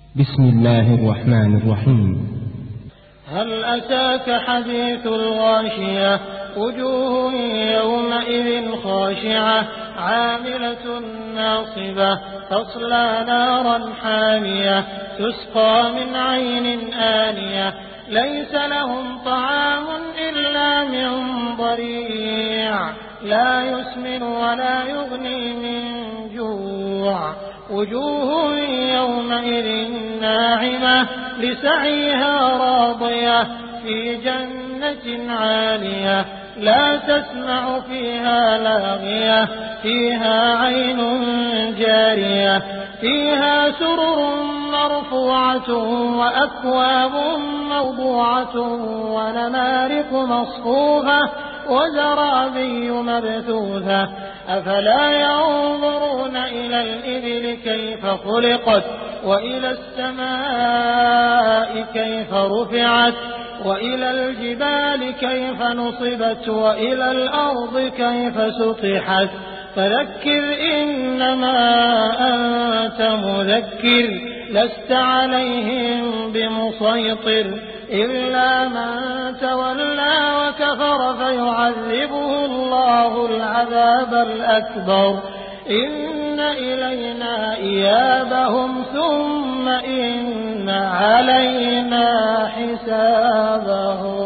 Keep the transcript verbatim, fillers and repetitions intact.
بسم الله الرحمن الرحيم. هل أتاك حديث الغاشية وجوه يومئذ خاشعة عاملة ناصبة تصلى نارا حامية تسقى من عين آنية ليس لهم طعام إلا من ضريع لا يسمن ولا يغني من جوع وجوه يومئذ ناعمة لسعيها راضية في جنة عالية لا تسمع فيها لاغية فيها عين جارية فيها سرر مرفوعة وأكواب موضوعة ونمارق مصفوفة وزرابي مبثوثة أفلا ينظرون إلى الإبل كيف خلقت وإلى السماء كيف رفعت وإلى الجبال كيف نصبت وإلى الأرض كيف سطحت فذكر إنما أنت مذكر لست عليهم بمسيطر إلا من تولى وكفر فيعذبه الله العذاب الأكبر إن إلينا إيابهم ثم إن علينا حسابهم.